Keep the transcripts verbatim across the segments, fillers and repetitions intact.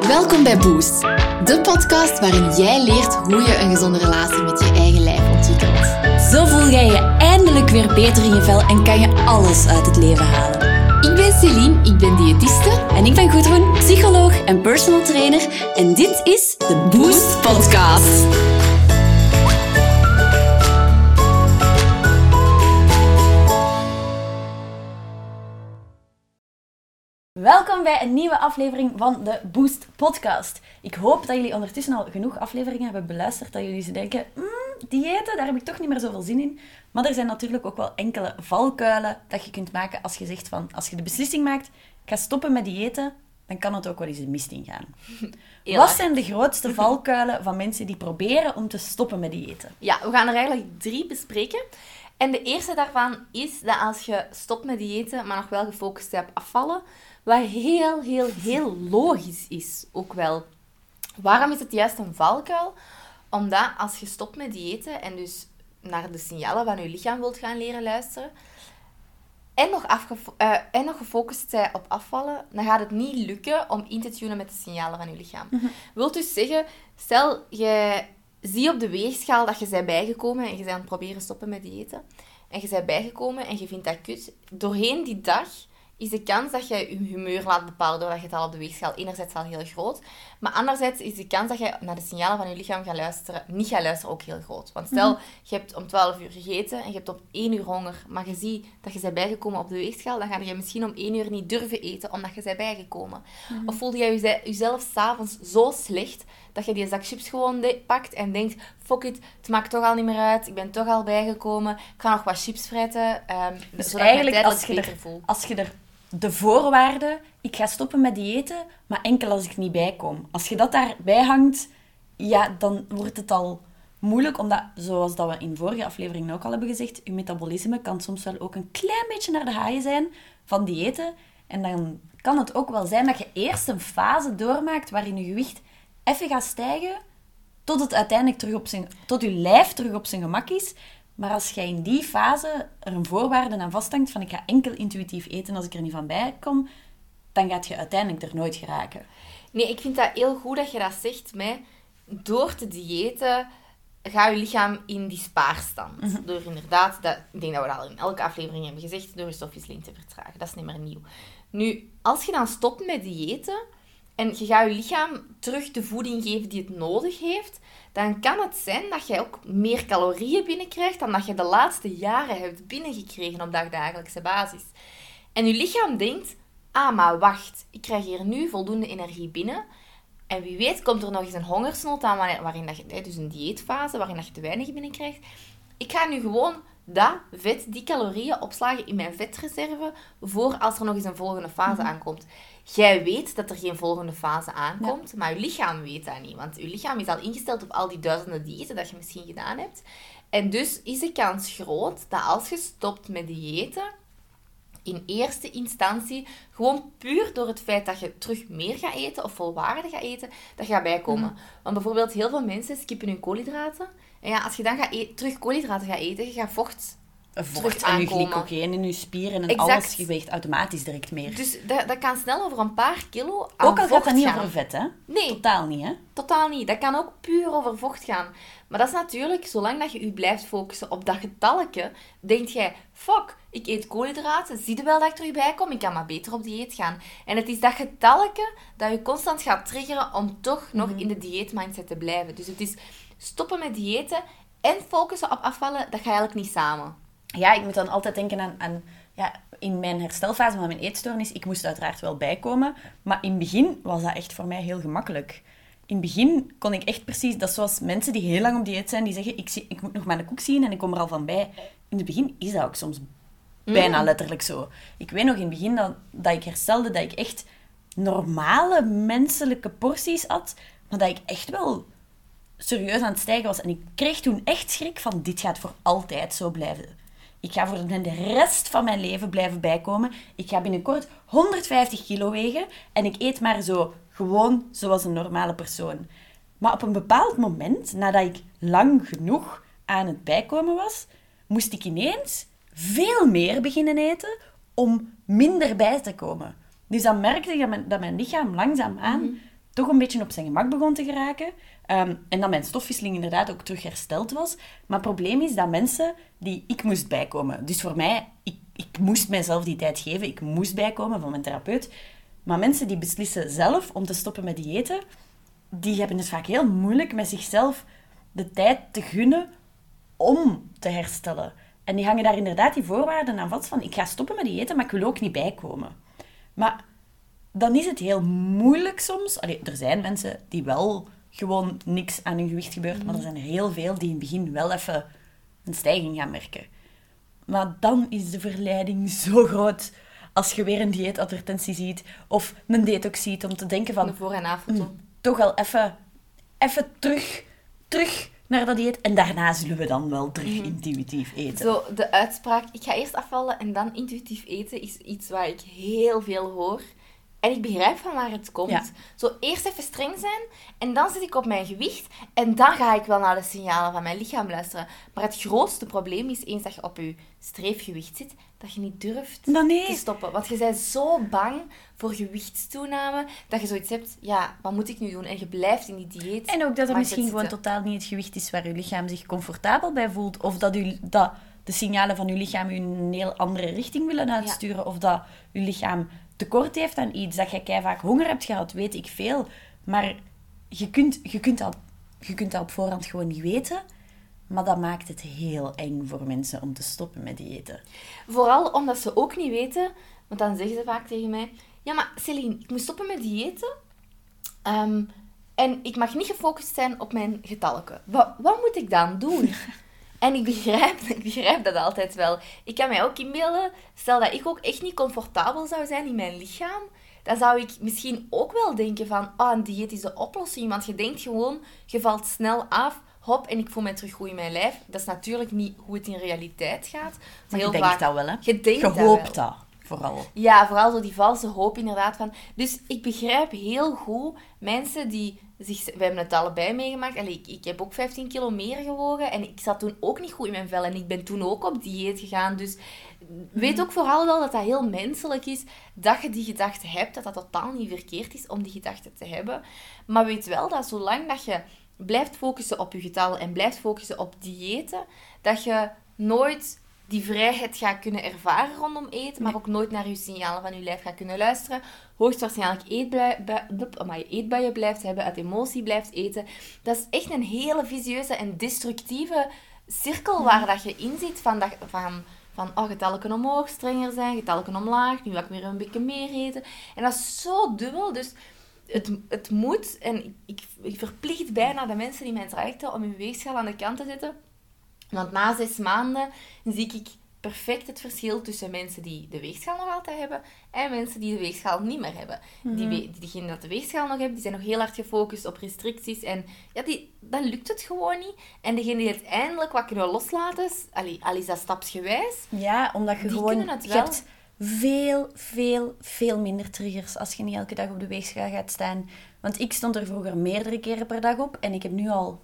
Welkom bij Boost, de podcast waarin jij leert hoe je een gezonde relatie met je eigen lijf ontwikkelt. Zo voel jij je eindelijk weer beter in je vel en kan je alles uit het leven halen. Ik ben Celine, ik ben diëtiste. En ik ben Gudrun, psycholoog en personal trainer. En dit is de Boost Podcast. Welkom bij een nieuwe aflevering van de Boost Podcast. Ik hoop dat jullie ondertussen al genoeg afleveringen hebben beluisterd, dat jullie ze denken, mm, diëten, daar heb ik toch niet meer zoveel zin in. Maar er zijn natuurlijk ook wel enkele valkuilen dat je kunt maken als je zegt van, als je de beslissing maakt, ik ga stoppen met diëten, dan kan het ook wel eens de mist ingaan. Heel Wat erg. zijn de grootste valkuilen van mensen die proberen om te stoppen met diëten? Ja, we gaan er eigenlijk drie bespreken. En de eerste daarvan is dat als je stopt met diëten, maar nog wel gefocust bent op afvallen, wat heel, heel, heel logisch is ook wel. Waarom is het juist een valkuil? Omdat als je stopt met diëten en dus naar de signalen van je lichaam wilt gaan leren luisteren, en nog, afgefo- uh, en nog gefocust bent op afvallen, dan gaat het niet lukken om in te tunen met de signalen van je lichaam. Mm-hmm. Wilt dus zeggen, stel je ziet op de weegschaal dat je bent bijgekomen en je bent aan het proberen stoppen met diëten, en je bent bijgekomen en je vindt dat kut, doorheen die dag is de kans dat je je humeur laat bepalen doordat je het al op de weegschaal enerzijds al heel groot. Maar anderzijds is de kans dat je naar de signalen van je lichaam gaat luisteren, niet gaat luisteren, ook heel groot. Want stel, mm-hmm. je hebt om twaalf uur gegeten en je hebt op één uur honger, maar je ziet dat je bent bijgekomen op de weegschaal, dan ga je misschien om één uur niet durven eten, omdat je bent bijgekomen. Mm-hmm. Of voelde je jezelf s'avonds zo slecht, dat je die zak chips gewoon de- pakt en denkt, fuck it, het maakt toch al niet meer uit, ik ben toch al bijgekomen, ik ga nog wat chips fretten, um, dus zodat eigenlijk ik me als je, beter er, voel. als je er de voorwaarden, ik ga stoppen met diëten, maar enkel als ik niet bijkom. Als je dat daarbij hangt, ja, dan wordt het al moeilijk, omdat, zoals dat we in vorige afleveringen ook al hebben gezegd, je metabolisme kan soms wel ook een klein beetje naar de haaien zijn van diëten. En dan kan het ook wel zijn dat je eerst een fase doormaakt waarin je gewicht even gaat stijgen, tot het uiteindelijk terug op zijn, tot je lijf terug op zijn gemak is. Maar als jij in die fase er een voorwaarde aan vasthangt van ik ga enkel intuïtief eten als ik er niet van bij kom, dan gaat je uiteindelijk er nooit geraken. Nee, ik vind dat heel goed dat je dat zegt. Met, door te diëten gaat je lichaam in die spaarstand. Mm-hmm. Door inderdaad, dat, ik denk dat we dat al in elke aflevering hebben gezegd, door je stofwisseling te vertragen. Dat is niet meer nieuw. Nu, als je dan stopt met diëten en je gaat je lichaam terug de voeding geven die het nodig heeft, dan kan het zijn dat je ook meer calorieën binnenkrijgt dan dat je de laatste jaren hebt binnengekregen op dagdagelijkse basis. En je lichaam denkt, ah, maar wacht, ik krijg hier nu voldoende energie binnen. En wie weet komt er nog eens een hongersnood aan, waarin dat je, dus een dieetfase, waarin dat je te weinig binnenkrijgt. Ik ga nu gewoon dat vet, die calorieën opslagen in mijn vetreserve voor als er nog eens een volgende fase mm-hmm. aankomt. Jij weet dat er geen volgende fase aankomt, ja. maar je lichaam weet dat niet. Want je lichaam is al ingesteld op al die duizenden diëten dat je misschien gedaan hebt. En dus is de kans groot dat als je stopt met diëten, in eerste instantie, gewoon puur door het feit dat je terug meer gaat eten of volwaardig gaat eten, dat je gaat bijkomen. Mm. Want bijvoorbeeld heel veel mensen skippen hun koolhydraten. En ja, als je dan gaat e- terug koolhydraten gaat eten, je gaat vocht Vocht en je glycogeen in je spieren en exact. Alles, je weegt automatisch direct meer. Dus dat, dat kan snel over een paar kilo aan Ook al vocht gaat dat niet gaan. over vet, hè? Nee. Totaal niet, hè? Totaal niet. Dat kan ook puur over vocht gaan. Maar dat is natuurlijk, zolang dat je je blijft focussen op dat getalletje, denk jij, fuck, ik eet koolhydraten, zie je wel dat ik terug bij kom? Ik kan maar beter op dieet gaan. En het is dat getalletje dat je constant gaat triggeren om toch nog mm-hmm. in de dieetmindset te blijven. Dus het is stoppen met diëten en focussen op afvallen, dat gaat eigenlijk niet samen. Ja, ik moet dan altijd denken aan, aan ja, in mijn herstelfase van mijn eetstoornis. Ik moest uiteraard wel bijkomen, maar in het begin was dat echt voor mij heel gemakkelijk. In het begin kon ik echt precies, dat is zoals mensen die heel lang op dieet zijn, die zeggen, ik, zie, ik moet nog maar een koek zien en ik kom er al van bij. In het begin is dat ook soms bijna mm. letterlijk zo. Ik weet nog in het begin dat, dat ik herstelde, dat ik echt normale menselijke porties at, maar dat ik echt wel serieus aan het stijgen was. En ik kreeg toen echt schrik van, dit gaat voor altijd zo blijven. Ik ga voor de rest van mijn leven blijven bijkomen. Ik ga binnenkort honderdvijftig kilo wegen en ik eet maar zo gewoon zoals een normale persoon. Maar op een bepaald moment, nadat ik lang genoeg aan het bijkomen was, moest ik ineens veel meer beginnen eten om minder bij te komen. Dus dan merkte ik dat mijn, dat mijn lichaam langzaamaan mm-hmm. toch een beetje op zijn gemak begon te geraken. Um, en dat mijn stofwisseling inderdaad ook terug hersteld was. Maar het probleem is dat mensen die... Ik moest bijkomen. Dus voor mij, ik, ik moest mijzelf die tijd geven. Ik moest bijkomen van mijn therapeut. Maar mensen die beslissen zelf om te stoppen met diëten, die hebben het vaak heel moeilijk met zichzelf de tijd te gunnen om te herstellen. En die hangen daar inderdaad die voorwaarden aan vast van ik ga stoppen met diëten, maar ik wil ook niet bijkomen. Maar dan is het heel moeilijk soms. Allee, er zijn mensen die wel gewoon niks aan hun gewicht gebeurt, mm. maar er zijn er heel veel die in het begin wel even een stijging gaan merken. Maar dan is de verleiding zo groot als je weer een dieetadvertentie ziet of een detox ziet om te denken van... De voor- en nafoto. Mm, toch al even, even terug, terug naar dat dieet. En daarna zullen we dan wel terug mm. intuïtief eten. Zo, de uitspraak, ik ga eerst afvallen en dan intuïtief eten, is iets waar ik heel veel hoor. En ik begrijp van waar het komt. Ja. Zo, eerst even streng zijn en dan zit ik op mijn gewicht en dan ga ik wel naar de signalen van mijn lichaam luisteren. Maar het grootste probleem is, eens dat je op je streefgewicht zit, dat je niet durft nee. te stoppen. Want je bent zo bang voor gewichtstoename, dat je zoiets hebt, ja, wat moet ik nu doen? En je blijft in die dieet. En ook dat er misschien gewoon totaal niet het gewicht is waar je lichaam zich comfortabel bij voelt. Of dat, u, dat de signalen van je lichaam u een heel andere richting willen uitsturen. Ja. Of dat je lichaam tekort heeft aan iets, dat je keivaak honger hebt gehad, weet ik veel. Maar je kunt, je, kunt dat, je kunt dat op voorhand gewoon niet weten. Maar dat maakt het heel eng voor mensen om te stoppen met diëten. Vooral omdat ze ook niet weten, want dan zeggen ze vaak tegen mij, ja, maar Céline, ik moet stoppen met diëten. Um, en ik mag niet gefocust zijn op mijn getalken. Wat, wat moet ik dan doen? En ik begrijp, ik begrijp dat altijd wel. Ik kan mij ook inbeelden, stel dat ik ook echt niet comfortabel zou zijn in mijn lichaam, dan zou ik misschien ook wel denken van, oh, een dieet is de oplossing. Want je denkt gewoon, je valt snel af, hop, en ik voel mij terug goed in mijn lijf. Dat is natuurlijk niet hoe het in realiteit gaat. Maar heel je denkt vaak, dat wel, hè? Je, denkt je dat hoopt wel. dat, vooral. Ja, vooral zo die valse hoop inderdaad. Van. Dus ik begrijp heel goed mensen die... Zich, we hebben het allebei meegemaakt. Allee, ik, ik heb ook vijftien kilo meer gewogen. En ik zat toen ook niet goed in mijn vel. En ik ben toen ook op dieet gegaan. Dus weet ook vooral wel dat dat heel menselijk is. Dat je die gedachte hebt. Dat dat totaal niet verkeerd is om die gedachte te hebben. Maar weet wel dat zolang dat je blijft focussen op je getal. En blijft focussen op diëten. Dat je nooit die vrijheid gaat kunnen ervaren rondom eten. Maar ook nooit naar je signalen van je lijf gaat kunnen luisteren. Hoogstwaarschijnlijk eetbuien, eetbuien blijft hebben, uit emotie blijft eten. Dat is echt een hele vicieuze en destructieve cirkel waar dat je in zit. Van, dat, van, van oh, getalken omhoog, strenger zijn, getalken omlaag, nu wil ik weer een beetje meer eten. En dat is zo dubbel, dus het, het moet, en ik, ik verplicht bijna de mensen die mij trajecten om hun weegschaal aan de kant te zetten. Want na zes maanden zie ik perfect het verschil tussen mensen die de weegschaal nog altijd hebben en mensen die de weegschaal niet meer hebben. Mm-hmm. Die, diegenen die de weegschaal nog hebben, die zijn nog heel hard gefocust op restricties. En ja, die, dan lukt het gewoon niet. En degenen die uiteindelijk wat kunnen loslaten, allee, al is dat stapsgewijs. Ja, omdat je die gewoon... Het je hebt veel, veel, veel minder triggers als je niet elke dag op de weegschaal gaat staan. Want ik stond er vroeger meerdere keren per dag op. En ik heb nu al...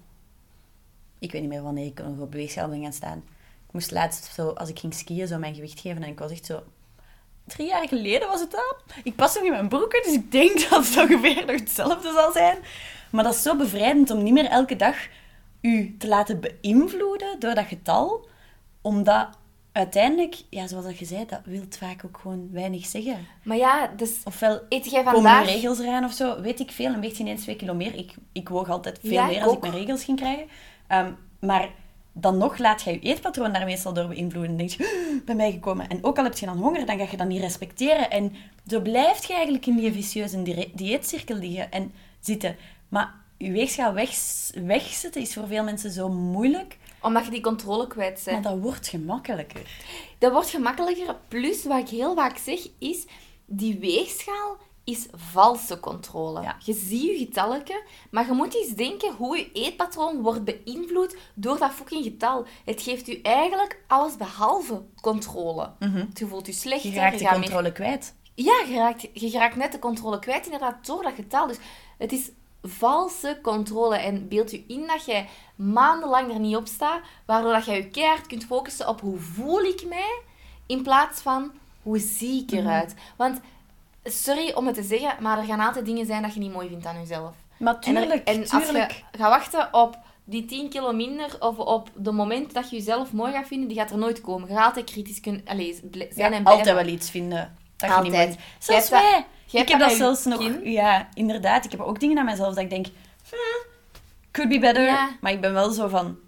Ik weet niet meer wanneer ik nog op de weegschaal ben gaan staan. Ik moest laatst, zo, als ik ging skiën, zo mijn gewicht geven. En ik was echt zo... Drie jaar geleden was het al. Ik pas nog in mijn broeken, dus ik denk dat het ongeveer nog hetzelfde zal zijn. Maar dat is zo bevrijdend om niet meer elke dag u te laten beïnvloeden door dat getal. Omdat uiteindelijk, ja, zoals je zei, dat wil vaak ook gewoon weinig zeggen. Maar ja, dus... Ofwel eet jij vandaag... vandaag... komen regels eraan of zo, weet ik veel. En weegt ineens twee kilo meer. Ik, ik woog altijd veel ja, meer ik als ook. ik mijn regels ging krijgen. Um, maar... dan nog laat je je eetpatroon daar meestal door beïnvloeden. En denk je, bij mij gekomen. En ook al heb je dan honger, dan ga je dat niet respecteren. En zo blijf je eigenlijk in die vicieuze di- dieetcirkel liggen en zitten. Maar je weegschaal weg, wegzetten is voor veel mensen zo moeilijk. Omdat je die controle kwijt bent. Maar dat wordt gemakkelijker. Dat wordt gemakkelijker. Plus, wat ik heel vaak zeg, is... die weegschaal is valse controle. Ja. Je ziet je getalletje, maar je moet eens denken hoe je eetpatroon wordt beïnvloed door dat fucking getal. Het geeft u eigenlijk alles behalve controle. Mm-hmm. Je voelt je slechter. Je raakt de gaat controle meer... kwijt. Ja, je raakt, je raakt net de controle kwijt, inderdaad, door dat getal. Dus het is valse controle. En beeld je in dat jij maandenlang er niet op staat, waardoor dat jij je keihard kunt focussen op hoe voel ik mij, in plaats van hoe zie ik eruit. Mm-hmm. Want Sorry om het te zeggen, maar er gaan altijd dingen zijn dat je niet mooi vindt aan jezelf. Maar tuurlijk, En, er, en als tuurlijk. je gaat wachten op die tien kilo minder of op de moment dat je jezelf mooi gaat vinden, die gaat er nooit komen. Je gaat altijd kritisch kunnen allez, zijn Ja, en blijven. altijd wel iets vinden. Dat je niet Altijd. moet. Zelfs Jij hebt wij. jij Ik hebt heb dat dat met zelfs je nog... kind. Ja, inderdaad. Ik heb ook dingen aan mezelf dat ik denk... Hmm, could be better. Ja. Maar ik ben wel zo van...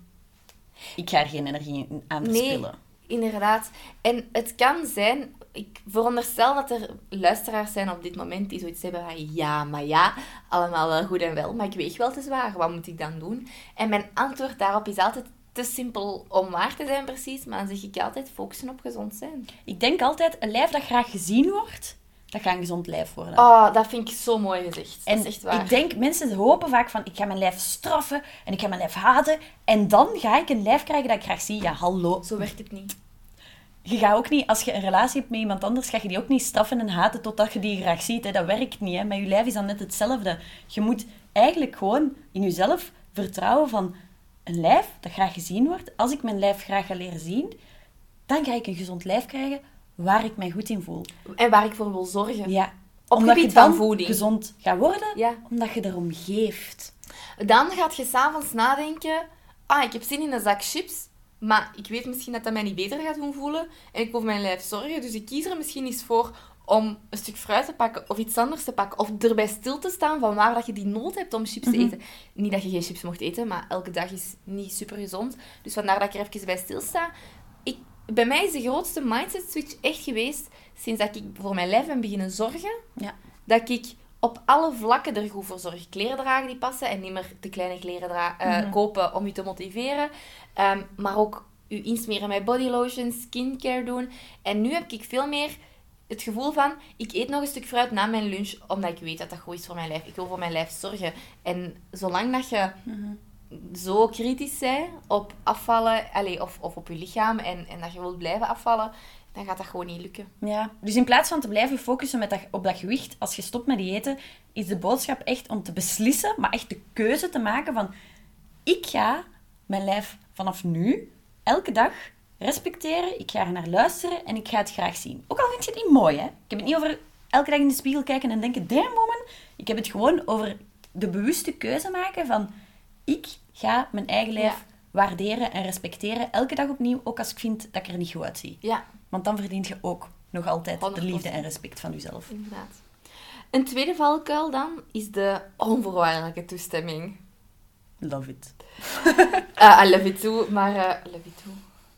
Ik ga er geen energie in- aan Nee, verspillen. inderdaad. En het kan zijn... Ik veronderstel dat er luisteraars zijn op dit moment die zoiets hebben van... Ja, maar ja, allemaal wel goed en wel, maar ik weeg wel te zwaar. Wat moet ik dan doen? En mijn antwoord daarop is altijd te simpel om waar te zijn precies. Maar dan zeg ik altijd focussen op gezond zijn. Ik denk altijd, een lijf dat graag gezien wordt, dat gaat een gezond lijf worden. Oh, dat vind ik zo mooi gezegd. En dat is echt waar. ik denk, mensen hopen vaak van, ik ga mijn lijf straffen en ik ga mijn lijf haten. En dan ga ik een lijf krijgen dat ik graag zie. Ja, hallo. Zo werkt het niet. Je gaat ook niet, als je een relatie hebt met iemand anders, ga je die ook niet straffen en haten totdat je die graag ziet. Hè. Dat werkt niet. Hè. Met je lijf is dan net hetzelfde. Je moet eigenlijk gewoon in jezelf vertrouwen van een lijf dat graag gezien wordt. Als ik mijn lijf graag ga leren zien, dan ga ik een gezond lijf krijgen waar ik mij goed in voel. En waar ik voor wil zorgen. Ja. Op Omdat gebied je dan van voeding. gezond gaat worden, Ja. omdat je erom geeft. Dan gaat je s'avonds nadenken... Ah, ik heb zin in een zak chips, maar ik weet misschien dat dat mij niet beter gaat doen voelen. En ik wil voor mijn lijf zorgen, dus ik kies er misschien eens voor om een stuk fruit te pakken of iets anders te pakken. Of erbij stil te staan van waar dat je die nood hebt om chips te eten. Niet dat je geen chips mocht eten, maar elke dag is niet super gezond. Dus vandaar dat ik er even bij stilsta. Ik, bij mij is de grootste mindset switch echt geweest sinds dat ik voor mijn lijf ben beginnen zorgen. Ja. Dat ik op alle vlakken er goed voor zorg. Kleren dragen die passen en niet meer te kleine kleren dra- uh, Mhm. kopen om je te motiveren. Um, maar ook je insmeren met bodylotion, skincare doen. En nu heb ik veel meer het gevoel van, ik eet nog een stuk fruit na mijn lunch, omdat ik weet dat dat goed is voor mijn lijf. Ik wil voor mijn lijf zorgen. En zolang dat je Mhm. zo kritisch bent op afvallen, allez, of, of op je lichaam, en, en dat je wilt blijven afvallen, dan gaat dat gewoon niet lukken. Ja, dus in plaats van te blijven focussen met dat, op dat gewicht, als je stopt met diëten, is de boodschap echt om te beslissen, maar echt de keuze te maken van, ik ga mijn lijf vanaf nu, elke dag, respecteren, ik ga er naar luisteren en ik ga het graag zien. Ook al vind je het niet mooi, hè. Ik heb het niet over elke dag in de spiegel kijken en denken, damn woman. Ik heb het gewoon over de bewuste keuze maken van, ik ga mijn eigen lijf Ja. waarderen en respecteren, elke dag opnieuw, ook als ik vind dat ik er niet goed uitzie. Ja, Want dan verdient je ook nog altijd de honderd procent. liefde en respect van jezelf. inderdaad. Een tweede valkuil dan is de onvoorwaardelijke toestemming. Love it. Uh, I love it too, maar uh, love it too.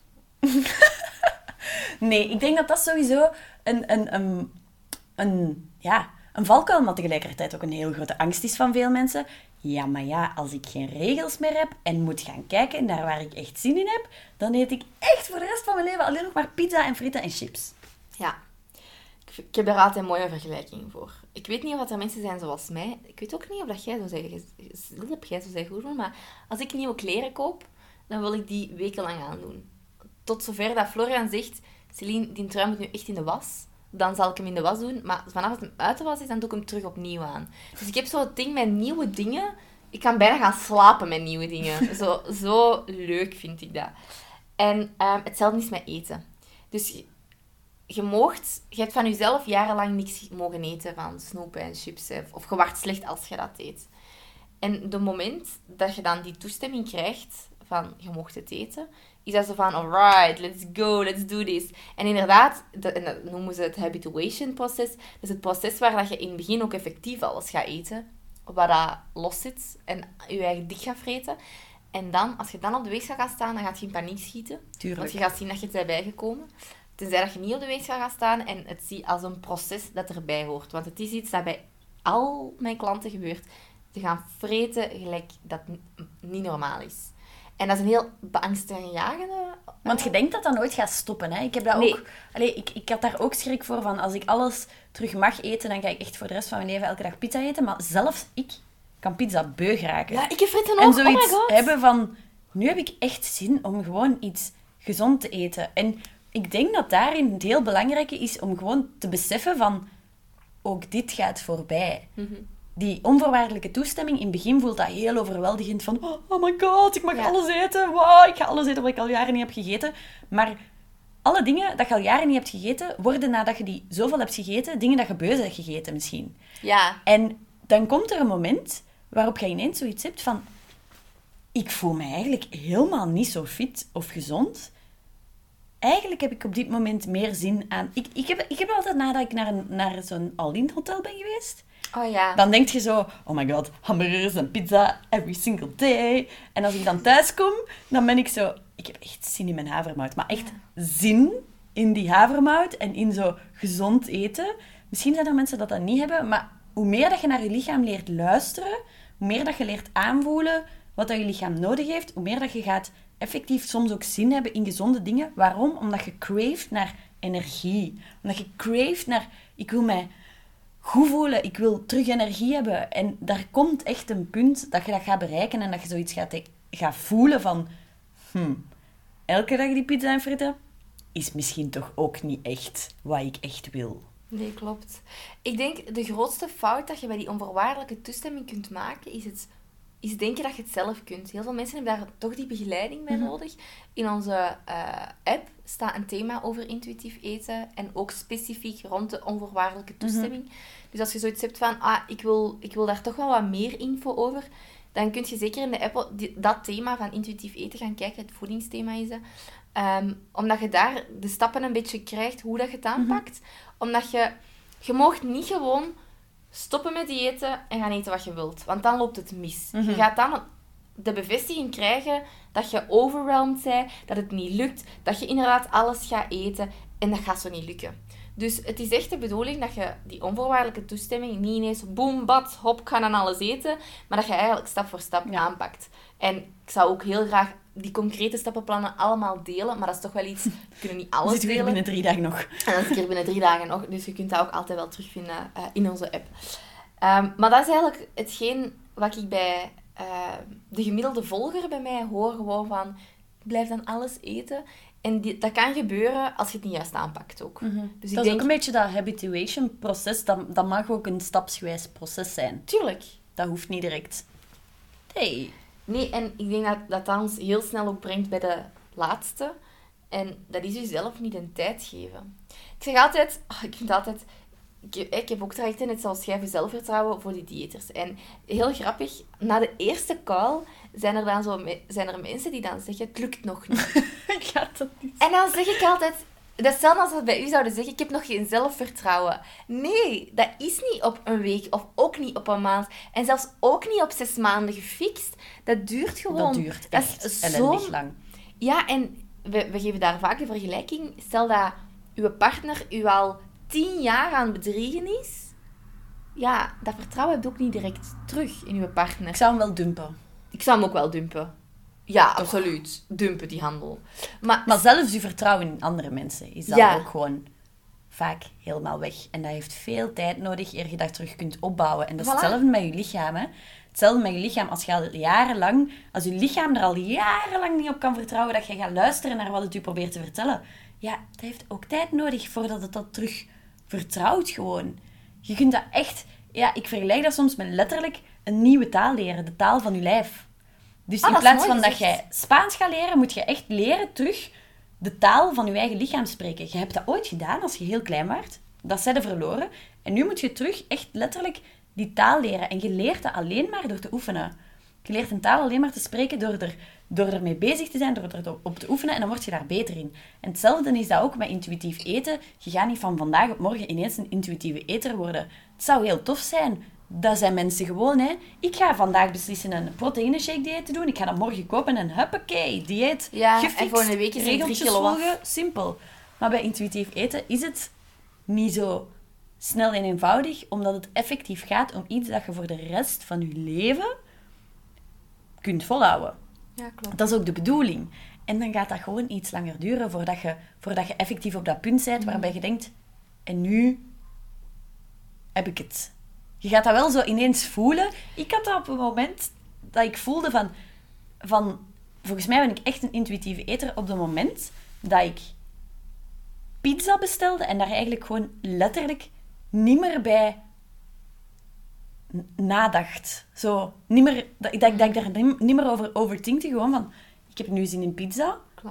Nee, ik denk dat dat sowieso een, een, een, een, ja, een valkuil, maar tegelijkertijd ook een heel grote angst is van veel mensen. Ja, maar ja, als ik geen regels meer heb en moet gaan kijken naar waar ik echt zin in heb, dan eet ik echt voor de rest van mijn leven alleen nog maar pizza en frieten en chips. Ja, ik, ik heb daar altijd een mooie vergelijking voor. Ik weet niet of er mensen zijn zoals mij. Ik weet ook niet of dat jij zou zeggen, dat heb jij zo zeggen goed doen, maar als ik nieuwe kleren koop, dan wil ik die wekenlang aandoen. Tot zover dat Florian zegt, Celine, die trui moet nu echt in de was. Dan zal ik hem in de was doen. Maar vanaf het hem uit de was is, dan doe ik hem terug opnieuw aan. Dus ik heb zo het ding met nieuwe dingen. Ik kan bijna gaan slapen met nieuwe dingen. Zo, zo leuk vind ik dat. En um, hetzelfde is met eten. Dus je, je, moogt, je hebt van jezelf jarenlang niks mogen eten van snoepen en chips. Of, of je wordt slecht als je dat eet. En de moment dat je dan die toestemming krijgt van je mocht het eten, is dat zo van, alright, let's go, let's do this. En inderdaad, dat, en dat noemen ze het habituation proces. Dat is het proces waar dat je in het begin ook effectief alles gaat eten, waar dat los zit en je eigen dik gaat vreten. En dan, als je dan op de weegschaal gaat staan, dan gaat je in paniek schieten. Tuurlijk. Want je gaat zien dat je het bent bijgekomen. Tenzij dat je niet op de weegschaal gaat staan en het ziet als een proces dat erbij hoort. Want het is iets dat bij al mijn klanten gebeurt. Ze gaan vreten gelijk dat n- niet normaal is. En dat is een heel beangstaanjagende... Want je denkt dat dat nooit gaat stoppen. Hè? Ik, heb dat Nee. ook, allee, ik, ik had daar ook schrik voor van, als ik alles terug mag eten, dan ga ik echt voor de rest van mijn leven elke dag pizza eten. Maar zelfs ik kan pizza beu geraken. Ja, ik heb fritten ook. En Oh my zoiets god. hebben van, nu heb ik echt zin om gewoon iets gezond te eten. En ik denk dat daarin het heel belangrijke is om gewoon te beseffen van, ook dit gaat voorbij. Mhm. Die onvoorwaardelijke toestemming, in het begin voelt dat heel overweldigend van, oh my god, ik mag Ja. alles eten. Wow, ik ga alles eten wat ik al jaren niet heb gegeten. Maar alle dingen dat je al jaren niet hebt gegeten, worden nadat je die zoveel hebt gegeten, dingen dat je beu hebt gegeten misschien. Ja. En dan komt er een moment waarop je ineens zoiets hebt van... Ik voel me eigenlijk helemaal niet zo fit of gezond. Eigenlijk heb ik op dit moment meer zin aan... Ik, ik, heb, ik heb altijd nadat ik naar, een, naar zo'n all-in hotel ben geweest... Oh ja. Dan denk je zo... Oh my god, hamburgers en pizza every single day. En als ik dan thuis kom, dan ben ik zo... Ik heb echt zin in mijn havermout. Maar echt ja. zin in die havermout en in zo gezond eten. Misschien zijn er mensen dat dat niet hebben, maar hoe meer dat je naar je lichaam leert luisteren, hoe meer dat je leert aanvoelen wat dat je lichaam nodig heeft, hoe meer dat je gaat effectief soms ook zin hebben in gezonde dingen. Waarom? Omdat je craeft naar energie. Omdat je craeft naar... Ik wil mij goed voelen. Ik wil terug energie hebben. En daar komt echt een punt dat je dat gaat bereiken en dat je zoiets gaat, gaat voelen van... Hmm, elke dag die pizza en frieten is misschien toch ook niet echt wat ik echt wil. Nee, klopt. Ik denk, de grootste fout dat je bij die onvoorwaardelijke toestemming kunt maken, is het is denken dat je het zelf kunt. Heel veel mensen hebben daar toch die begeleiding bij Mm-hmm. nodig. In onze uh, app staat een thema over intuïtief eten en ook specifiek rond de onvoorwaardelijke toestemming. Mm-hmm. Dus als je zoiets hebt van, ah, ik wil, ik wil daar toch wel wat meer info over, dan kun je zeker in de app die, dat thema van intuïtief eten gaan kijken. Het voedingsthema is dat. Um, omdat je daar de stappen een beetje krijgt hoe dat je het aanpakt. Mm-hmm. Omdat je... Je mag niet gewoon stoppen met eten en gaan eten wat je wilt. Want dan loopt het mis. Mm-hmm. Je gaat dan de bevestiging krijgen dat je overwhelmed bent, dat het niet lukt, dat je inderdaad alles gaat eten en dat gaat zo niet lukken. Dus het is echt de bedoeling dat je die onvoorwaardelijke toestemming niet ineens boem, bad, hop, ik ga dan alles eten, maar dat je eigenlijk stap voor stap ja. aanpakt. En ik zou ook heel graag die concrete stappenplannen allemaal delen, maar dat is toch wel iets... We kunnen niet alles zit delen. binnen drie dagen nog. En dat is hier binnen drie dagen nog, dus je kunt dat ook altijd wel terugvinden uh, in onze app. Um, maar dat is eigenlijk hetgeen wat ik bij uh, de gemiddelde volger bij mij hoor, gewoon van, ik blijf dan alles eten. En die, dat kan gebeuren als je het niet juist aanpakt ook. Mm-hmm. Dus dat ik is denk... ook een beetje dat habituation-proces, dat, dat mag ook een stapsgewijs proces zijn. Tuurlijk. Dat hoeft niet direct. Nee. Nee, en ik denk dat dat, dat ons heel snel ook brengt bij de laatste. En dat is jezelf niet een tijd geven. Ik zeg altijd, oh, ik vind altijd... Ik, ik heb ook trajecten, net zoals jij, voor zelfvertrouwen voor die diëters. En heel grappig, na de eerste call zijn er dan zo zijn er mensen die dan zeggen, het lukt nog niet. Ik ga dat niet. En dan zeg ik altijd, dat is hetzelfde als ze bij u zouden zeggen, ik heb nog geen zelfvertrouwen. Nee, dat is niet op een week of ook niet op een maand. En zelfs ook niet op zes maanden gefixt. Dat duurt gewoon. Dat duurt echt dat is ellendig lang. Ja, en we, we geven daar vaak de vergelijking. Stel dat uw partner u al tien jaar aan het bedriegen is. Ja, dat vertrouwen heb je ook niet direct terug in uw partner. Ik zou hem wel dumpen. Ik zou hem ook wel dumpen. Ja, toch? Absoluut. Dumpen, die handel. Maar, maar zelfs je vertrouwen in andere mensen is dan ja. ook gewoon vaak helemaal weg. En dat heeft veel tijd nodig eer je dat terug kunt opbouwen. En dat is voilà. hetzelfde met je lichaam, hè. Hetzelfde met je lichaam. Als je al jarenlang... Als je lichaam er al jarenlang niet op kan vertrouwen dat je gaat luisteren naar wat het u probeert te vertellen. Ja, dat heeft ook tijd nodig voordat het dat terug vertrouwt gewoon. Je kunt dat echt... Ja, ik vergelijk dat soms met letterlijk een nieuwe taal leren. De taal van je lijf. Dus ah, in plaats van gezegd. dat jij Spaans gaat leren, moet je echt leren terug de taal van je eigen lichaam spreken. Je hebt dat ooit gedaan als je heel klein was. Dat zijn de verloren. En nu moet je terug echt letterlijk die taal leren. En je leert dat alleen maar door te oefenen. Je leert een taal alleen maar te spreken door, er, door ermee bezig te zijn, door erop te oefenen. En dan word je daar beter in. En hetzelfde is dat ook met intuïtief eten. Je gaat niet van vandaag op morgen ineens een intuïtieve eter worden. Het zou heel tof zijn. Dat zijn mensen gewoon, hè. Ik ga vandaag beslissen een proteïneshake dieet te doen. Ik ga dat morgen kopen en huppakee, dieet ja, gefixt. En voor een week is het drie kilo volgen, simpel. Maar bij intuïtief eten is het niet zo snel en eenvoudig, omdat het effectief gaat om iets dat je voor de rest van je leven kunt volhouden. Ja, klopt. Dat is ook de bedoeling. En dan gaat dat gewoon iets langer duren voordat je, voordat je effectief op dat punt bent waarbij je denkt, en nu heb ik het. Je gaat dat wel zo ineens voelen. Ik had dat op een moment dat ik voelde van... van volgens mij ben ik echt een intuïtieve eter op het moment dat ik pizza bestelde en daar eigenlijk gewoon letterlijk niet meer bij nadacht. Zo, niet meer, dat, dat, dat ik daar niet meer over overtinkte. Gewoon van, ik heb nu zin in pizza. Klaar.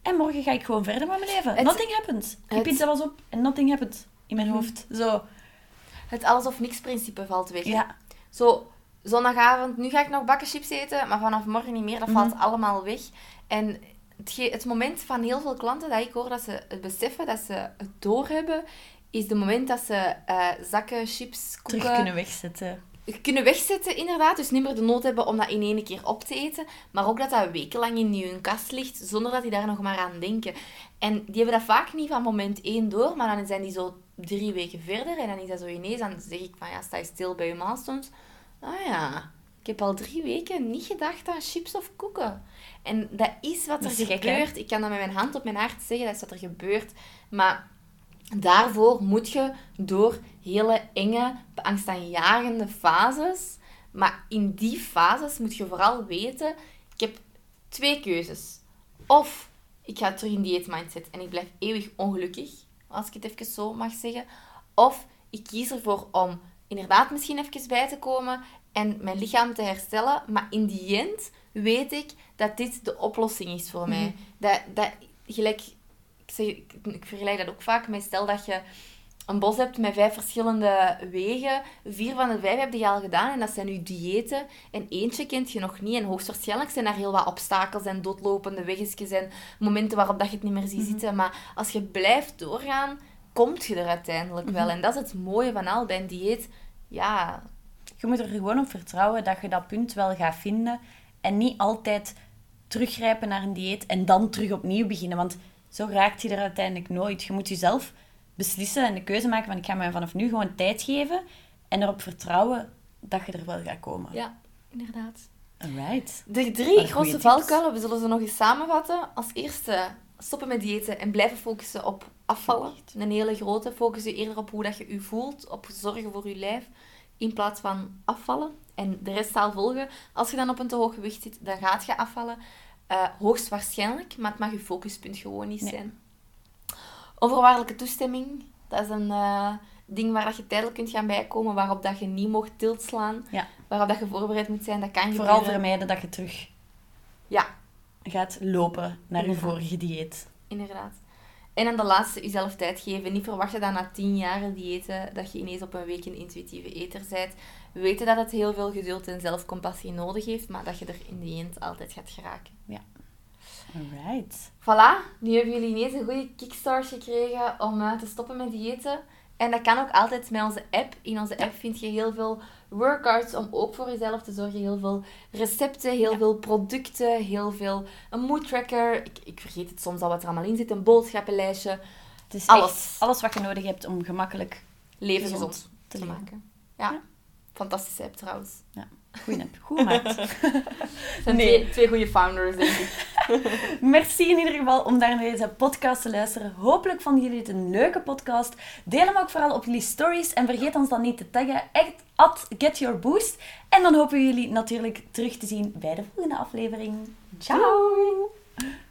En morgen ga ik gewoon verder met mijn leven. Het, nothing happened. Die het, pizza was op en nothing happened in mijn hoofd. Zo. Het alles of niks principe valt weg. Ja. Zo, zondagavond, nu ga ik nog bakken chips eten, maar vanaf morgen niet meer. Dat valt Mm-hmm. allemaal weg. En het, ge- het moment van heel veel klanten dat ik hoor dat ze het beseffen, dat ze het doorhebben, is het moment dat ze uh, zakken chips, koeken... Terug kunnen wegzetten. kunnen wegzetten, inderdaad. Dus niet meer de nood hebben om dat in één keer op te eten. Maar ook dat dat wekenlang in hun kast ligt, zonder dat die daar nog maar aan denken. En die hebben dat vaak niet van moment één door, maar dan zijn die zo drie weken verder. En dan is dat zo ineens, dan zeg ik van, ja, sta je stil bij je milestones. Ah ja, ik heb al drie weken niet gedacht aan chips of koeken. En dat is wat Dat er is gek, hè? gebeurt. Ik kan dat met mijn hand op mijn hart zeggen, dat is wat er gebeurt. Maar... daarvoor moet je door hele enge, angstaanjagende fases. Maar in die fases moet je vooral weten... Ik heb twee keuzes. Of ik ga terug in dieetmindset en ik blijf eeuwig ongelukkig. Als ik het even zo mag zeggen. Of ik kies ervoor om inderdaad misschien even bij te komen en mijn lichaam te herstellen. Maar in die end weet ik dat dit de oplossing is voor mij. Mm-hmm. Dat, dat gelijk... Ik, zeg, ik, ik vergelijk dat ook vaak met, stel dat je een bos hebt met vijf verschillende wegen. Vier van de vijf heb je al gedaan en dat zijn je diëten. En eentje kent je nog niet. En hoogstwaarschijnlijk zijn daar heel wat obstakels en doodlopende weggetjes en momenten waarop dat je het niet meer ziet Mm-hmm. zitten. Maar als je blijft doorgaan, komt je er uiteindelijk wel. Mm-hmm. En dat is het mooie van al bij een dieet. Ja, Je moet er gewoon op vertrouwen dat je dat punt wel gaat vinden. En niet altijd teruggrijpen naar een dieet en dan terug opnieuw beginnen. Want zo raakt je er uiteindelijk nooit. Je moet jezelf beslissen en de keuze maken van ik ga me vanaf nu gewoon tijd geven. En erop vertrouwen dat je er wel gaat komen. ja, inderdaad. Alright. De Wat drie goeie grootste tips. valkuilen, we zullen ze nog eens samenvatten. Als eerste, stoppen met diëten en blijven focussen op afvallen. Een hele grote. Focus je eerder op hoe dat je je voelt, op zorgen voor je lijf, in plaats van afvallen. En de rest zal volgen. Als je dan op een te hoog gewicht zit, dan gaat je afvallen. Uh, hoogstwaarschijnlijk, maar het mag je focuspunt gewoon niet Nee. zijn. Onvoorwaardelijke toestemming, dat is een uh, ding waar dat je tijdelijk kunt gaan bijkomen, waarop dat je niet mocht tilt slaan, Ja. waarop dat je voorbereid moet zijn. Dat kan Vooral gebeuren. vermijden dat je terug Ja, gaat lopen naar je Inderdaad. vorige dieet. inderdaad. En dan de laatste, jezelf tijd geven. Niet verwachten dat na tien jaar diëten, dat je ineens op een week een intuïtieve eter bent. We weten dat het heel veel geduld en zelfcompassie nodig heeft, maar dat je er in de end altijd gaat geraken. Alright. Voilà, nu hebben jullie ineens een goede kickstart gekregen om uh, te stoppen met diëten. En dat kan ook altijd met onze app. In onze app vind je heel veel workouts om ook voor jezelf te zorgen. Heel veel recepten, heel Ja. veel producten, heel veel... Een mood tracker. Ik, ik vergeet het soms al wat er allemaal in zit. Een boodschappenlijstje. Het is Alles. echt alles wat je nodig hebt om gemakkelijk Leven gezond gezond te te leven. maken. Ja. Ja. Fantastische app trouwens. Goeie app. Goed gemaakt. Het zijn Nee. twee, twee goede founders, denk ik. Merci in ieder geval om naar deze podcast te luisteren. Hopelijk vonden jullie het een leuke podcast. Deel hem ook vooral op jullie stories. En vergeet ons dan niet te taggen. Echt at Get Your Boost. En dan hopen we jullie natuurlijk terug te zien bij de volgende aflevering. Ciao!